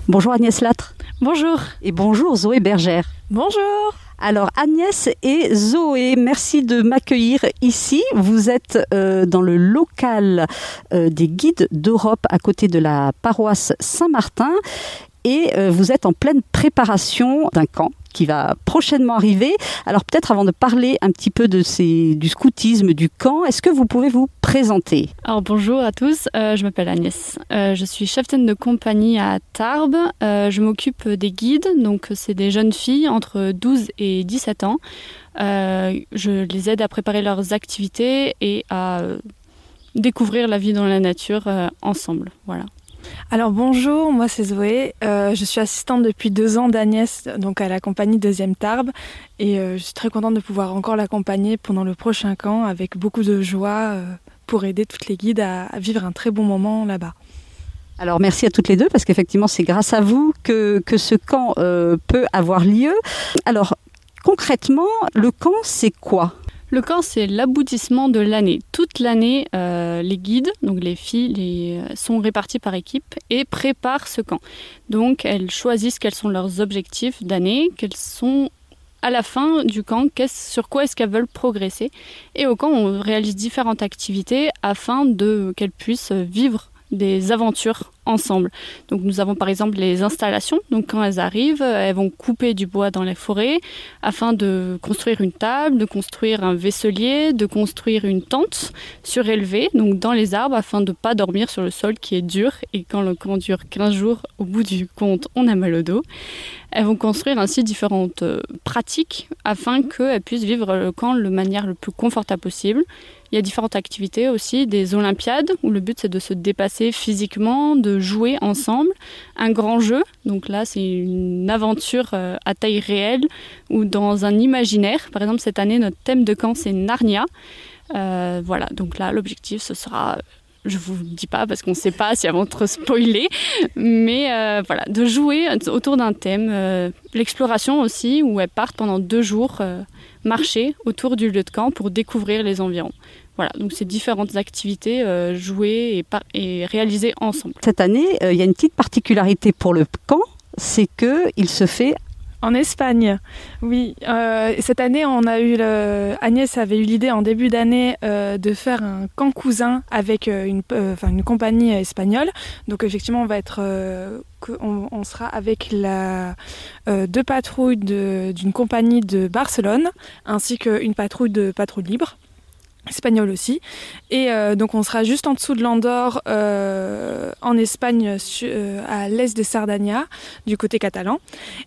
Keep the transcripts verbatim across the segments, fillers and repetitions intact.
Bonjour Agnès Latre. Bonjour. Et bonjour Zoé Bergère. Bonjour. Alors Agnès et Zoé, merci de m'accueillir ici. Vous êtes euh, dans le local euh, des guides d'Europe à côté de la paroisse Saint-Martin et euh, vous êtes en pleine préparation d'un camp qui va prochainement arriver. Alors peut-être avant de parler un petit peu de ces, du scoutisme, du camp, est-ce que vous pouvez vous présenter ? Alors bonjour à tous, euh, je m'appelle Agnès. Euh, je suis cheftaine de compagnie à Tarbes. Euh, je m'occupe des guides, donc c'est des jeunes filles entre douze et dix-sept ans. Euh, je les aide à préparer leurs activités et à euh, découvrir la vie dans la nature euh, ensemble. Voilà. Alors bonjour, moi c'est Zoé, euh, je suis assistante depuis deux ans d'Agnès donc à la compagnie deuxième Tarbes et euh, je suis très contente de pouvoir encore l'accompagner pendant le prochain camp avec beaucoup de joie euh, pour aider toutes les guides à, à vivre un très bon moment là-bas. Alors merci à toutes les deux parce qu'effectivement c'est grâce à vous que, que ce camp euh, peut avoir lieu. Alors concrètement, le camp c'est quoi ? Le camp, c'est l'aboutissement de l'année. Toute l'année, euh, les guides, donc les filles, les, sont réparties par équipe et préparent ce camp. Donc, elles choisissent quels sont leurs objectifs d'année, quels sont à la fin du camp, sur quoi est-ce qu'elles veulent progresser. Et au camp, on réalise différentes activités afin de, qu'elles puissent vivre des aventures ensemble. Donc nous avons par exemple les installations. Donc quand elles arrivent, elles vont couper du bois dans les forêts afin de construire une table, de construire un vaisselier, de construire une tente surélevée, donc dans les arbres afin de ne pas dormir sur le sol qui est dur. Et quand le camp dure quinze jours, au bout du compte, on a mal au dos. Elles vont construire ainsi différentes euh, pratiques afin qu'elles puissent vivre le camp de manière le plus confortable possible. Il y a différentes activités aussi, des olympiades où le but c'est de se dépasser physiquement, de jouer ensemble. Un grand jeu, donc là c'est une aventure à taille réelle ou dans un imaginaire. Par exemple cette année notre thème de camp c'est Narnia. Euh, voilà, donc là l'objectif ce sera... Je vous dis pas parce qu'on ne sait pas si elles vont trop spoiler, mais euh, voilà, de jouer autour d'un thème. Euh, l'exploration aussi, où elles partent pendant deux jours euh, marcher autour du lieu de camp pour découvrir les environs. Voilà, donc c'est différentes activités euh, jouées et, par- et réalisées ensemble. Cette année, euh, il y a une petite particularité pour le camp, c'est qu'il se fait en Espagne, oui. Euh, cette année, on a eu le... Agnès avait eu l'idée en début d'année euh, de faire un camp cousin avec euh, une, euh, enfin, une compagnie espagnole. Donc effectivement, on va être, euh, on, on sera avec la euh, deux patrouilles de, d'une compagnie de Barcelone, ainsi qu'une patrouille de patrouille libre. Espagnol aussi, et euh, donc on sera juste en dessous de l'Andorre euh, en Espagne su, euh, à l'est de Sardaigne du côté catalan,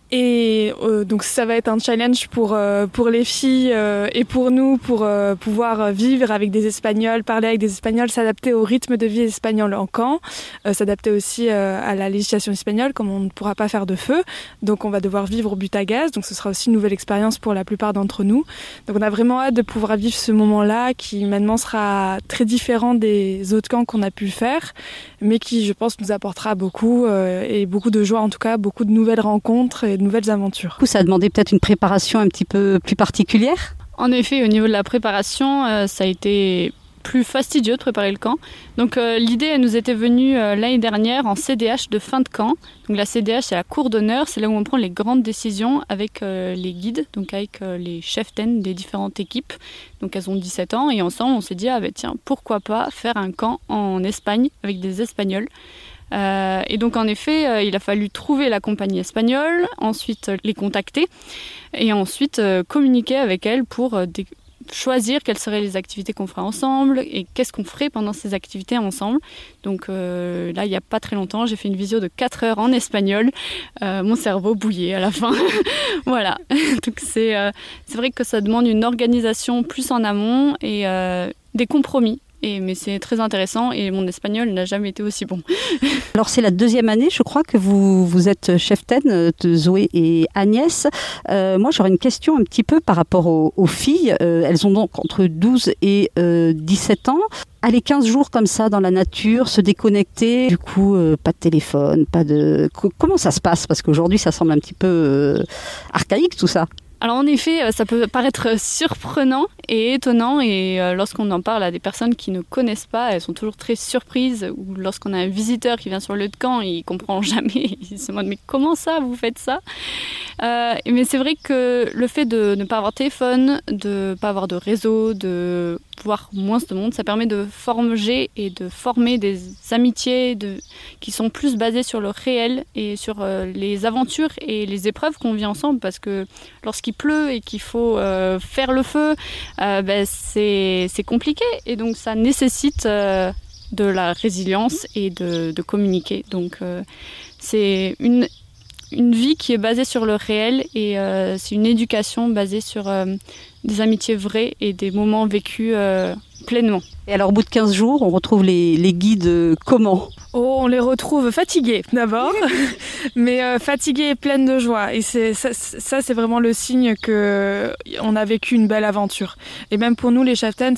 et euh, donc ça va être un challenge pour euh, pour les filles euh, et pour nous pour euh, pouvoir vivre avec des Espagnols, parler avec des Espagnols, s'adapter au rythme de vie espagnol en camp, euh, s'adapter aussi euh, à la législation espagnole comme on ne pourra pas faire de feu, donc on va devoir vivre au but à gaz, donc ce sera aussi une nouvelle expérience pour la plupart d'entre nous, donc on a vraiment hâte de pouvoir vivre ce moment-là qui qui maintenant sera très différent des autres camps qu'on a pu faire, mais qui, je pense, nous apportera beaucoup, euh, et beaucoup de joie en tout cas, beaucoup de nouvelles rencontres et de nouvelles aventures. Du coup, ça a demandé peut-être une préparation un petit peu plus particulière ? En effet, au niveau de la préparation, euh, ça a été plus fastidieux de préparer le camp. Donc euh, l'idée elle nous était venue euh, l'année dernière en C D H de fin de camp. Donc la C D H c'est la cour d'honneur, c'est là où on prend les grandes décisions avec euh, les guides, donc avec euh, les cheftaines des différentes équipes. Donc elles ont dix-sept ans et ensemble on s'est dit ah ben tiens pourquoi pas faire un camp en Espagne avec des Espagnols. Euh, et donc en effet euh, il a fallu trouver la compagnie espagnole, ensuite euh, les contacter et ensuite euh, communiquer avec elles pour euh, dé- choisir quelles seraient les activités qu'on ferait ensemble et qu'est-ce qu'on ferait pendant ces activités ensemble. Donc euh, là, il n'y a pas très longtemps, j'ai fait une visio de quatre heures en espagnol. Euh, mon cerveau bouillait à la fin. Voilà. Donc c'est, euh, c'est vrai que ça demande une organisation plus en amont et euh, des compromis. Et, mais c'est très intéressant et mon espagnol n'a jamais été aussi bon. Alors c'est la deuxième année, je crois, que vous, vous êtes cheftaine de Zoé et Agnès. Euh, moi j'aurais une question un petit peu par rapport aux, aux filles. Euh, elles ont donc entre douze et euh, dix-sept ans. Aller quinze jours comme ça dans la nature, se déconnecter, du coup euh, pas de téléphone, pas de... Comment ça se passe ? Parce qu'aujourd'hui ça semble un petit peu euh, archaïque tout ça. Alors en effet, ça peut paraître surprenant et étonnant et lorsqu'on en parle à des personnes qui ne connaissent pas, elles sont toujours très surprises. Ou lorsqu'on a un visiteur qui vient sur le lieu de camp, il ne comprend jamais, il se demande mais comment ça vous faites ça euh, Mais c'est vrai que le fait de ne pas avoir de téléphone, de ne pas avoir de réseau, de voir moins de monde, ça permet de forger et de former des amitiés de, qui sont plus basées sur le réel et sur euh, les aventures et les épreuves qu'on vit ensemble parce que lorsqu'il pleut et qu'il faut euh, faire le feu, euh, ben c'est, c'est compliqué et donc ça nécessite euh, de la résilience et de, de communiquer. Donc euh, c'est une, une vie qui est basée sur le réel et euh, c'est une éducation basée sur euh, des amitiés vraies et des moments vécus euh, pleinement. Et alors au bout de quinze jours, on retrouve les, les guides euh, comment ? Oh, on les retrouve fatigués d'abord, mais euh, fatigués et pleines de joie. Et c'est, ça, ça, c'est vraiment le signe qu'on a vécu une belle aventure. Et même pour nous, les chieftains,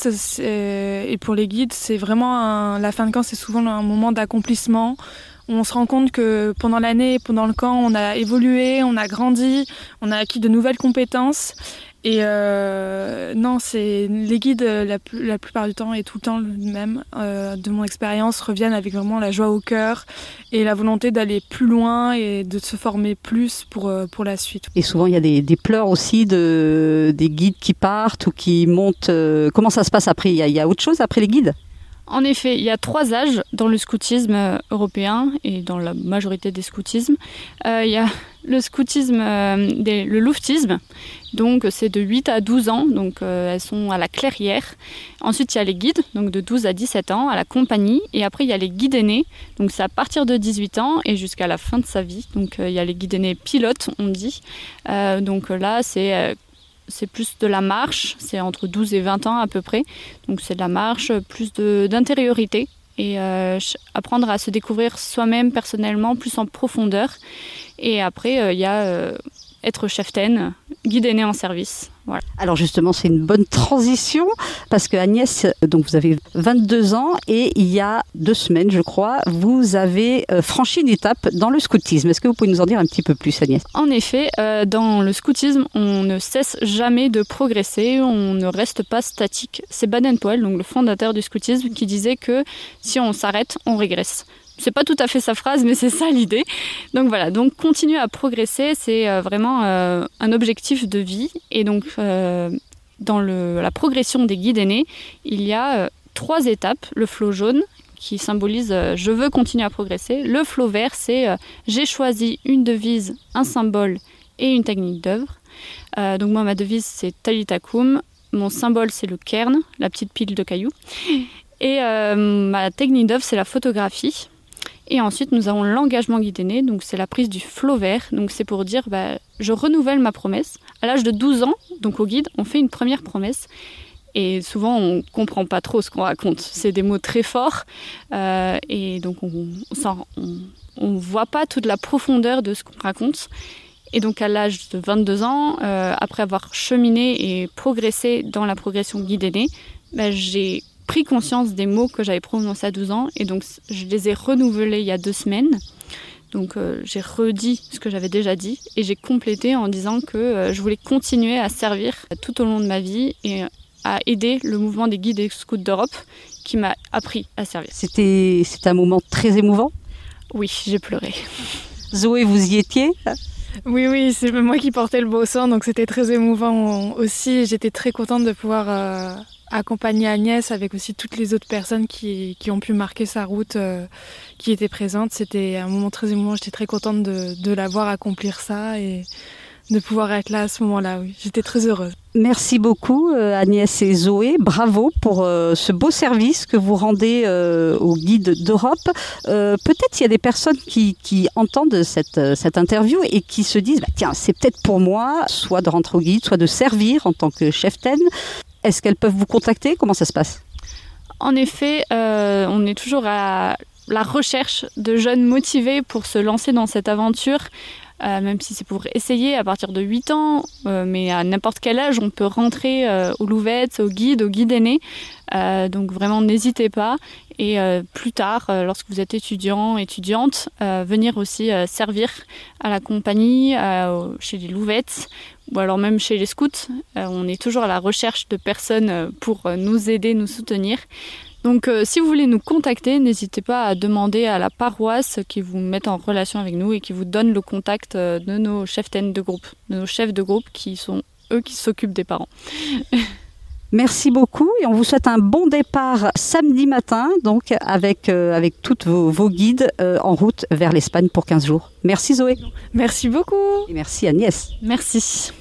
et pour les guides, c'est vraiment un, la fin de camp, c'est souvent un moment d'accomplissement. On se rend compte que pendant l'année, pendant le camp, on a évolué, on a grandi, on a acquis de nouvelles compétences. Et euh, non, c'est les guides la, la plupart du temps et tout le temps le même euh, de mon expérience reviennent avec vraiment la joie au cœur et la volonté d'aller plus loin et de se former plus pour pour la suite. Et souvent il y a des, des pleurs aussi de des guides qui partent ou qui montent. Euh, comment ça se passe après ? Il y a, il y a autre chose après les guides ? En effet, il y a trois âges dans le scoutisme européen et dans la majorité des scoutismes. Euh, il y a le scoutisme, euh, des, le louvetisme, donc c'est de huit à douze ans, donc euh, elles sont à la clairière. Ensuite, il y a les guides, donc de douze à dix-sept ans, à la compagnie. Et après, il y a les guides aînés, donc c'est à partir de dix-huit ans et jusqu'à la fin de sa vie. Donc euh, il y a les guides aînés pilotes, on dit. Euh, donc là, c'est... Euh, C'est plus de la marche, c'est entre douze et vingt ans à peu près. Donc c'est de la marche, plus de, d'intériorité et euh, apprendre à se découvrir soi-même personnellement, plus en profondeur. Et après, il euh, y a euh, être chieftain, guide aîné en service. Voilà. Alors justement, c'est une bonne transition parce que Agnès, donc vous avez vingt-deux ans et il y a deux semaines, je crois, vous avez franchi une étape dans le scoutisme. Est-ce que vous pouvez nous en dire un petit peu plus, Agnès ? En effet, euh, dans le scoutisme, on ne cesse jamais de progresser, on ne reste pas statique. C'est Baden-Powell, donc le fondateur du scoutisme, qui disait que si on s'arrête, on régresse. C'est pas tout à fait sa phrase, mais c'est ça l'idée. Donc voilà, donc continuer à progresser, c'est euh, vraiment euh, un objectif de vie. Et donc euh, dans le, la progression des guides aînés, il y a euh, trois étapes. Le flot jaune qui symbolise euh, je veux continuer à progresser. Le flot vert, c'est euh, j'ai choisi une devise, un symbole et une technique d'œuvre. Euh, donc moi ma devise c'est Talitha Koum. Mon symbole c'est le cairn, la petite pile de cailloux. Et euh, ma technique d'œuvre c'est la photographie. Et ensuite, nous avons l'engagement guide aîné, donc c'est la prise du flot vert. Donc c'est pour dire, bah, je renouvelle ma promesse. À l'âge de douze ans, donc au guide, on fait une première promesse. Et souvent, on ne comprend pas trop ce qu'on raconte. C'est des mots très forts. Euh, et donc, on ne voit pas toute la profondeur de ce qu'on raconte. Et donc, à l'âge de vingt-deux ans, euh, après avoir cheminé et progressé dans la progression guide aîné, bah, j'ai pris conscience des mots que j'avais prononcés à douze ans et donc je les ai renouvelés il y a deux semaines. Donc euh, j'ai redit ce que j'avais déjà dit et j'ai complété en disant que euh, je voulais continuer à servir tout au long de ma vie et à aider le mouvement des guides et scouts d'Europe qui m'a appris à servir. C'était, c'était un moment très émouvant ? Oui, j'ai pleuré. Zoé, vous y étiez ? Oui, oui, c'est moi qui portais le bossan, donc c'était très émouvant aussi. J'étais très contente de pouvoir euh, accompagner Agnès avec aussi toutes les autres personnes qui, qui ont pu marquer sa route, euh, qui étaient présentes. C'était un moment très émouvant. J'étais très contente de, de la voir accomplir ça et de pouvoir être là à ce moment-là. Oui, j'étais très heureuse. Merci beaucoup euh, Agnès et Zoé, bravo pour euh, ce beau service que vous rendez euh, aux guides d'Europe. Euh, peut-être il y a des personnes qui, qui entendent cette, cette interview et qui se disent bah, tiens, c'est peut-être pour moi, soit de rentrer au guide, soit de servir en tant que chieftain. Est-ce qu'elles peuvent vous contacter ? Comment ça se passe ? En effet, euh, on est toujours à la recherche de jeunes motivés pour se lancer dans cette aventure. Euh, même si c'est pour essayer à partir de huit ans, euh, mais à n'importe quel âge, on peut rentrer euh, au Louvettes, au guide, au guide aîné. Euh, donc vraiment, n'hésitez pas. Et euh, plus tard, euh, lorsque vous êtes étudiant, étudiante, euh, venir aussi euh, servir à la compagnie, euh, chez les Louvettes, ou alors même chez les scouts. Euh, on est toujours à la recherche de personnes pour nous aider, nous soutenir. Donc euh, si vous voulez nous contacter, n'hésitez pas à demander à la paroisse qui vous mette en relation avec nous et qui vous donne le contact euh, de nos chefs de groupe, de nos chefs de groupe qui sont eux qui s'occupent des parents. Merci beaucoup et on vous souhaite un bon départ samedi matin, donc avec, euh, avec toutes vos, vos guides euh, en route vers l'Espagne pour quinze jours. Merci Zoé. Merci beaucoup. Et merci Agnès. Merci.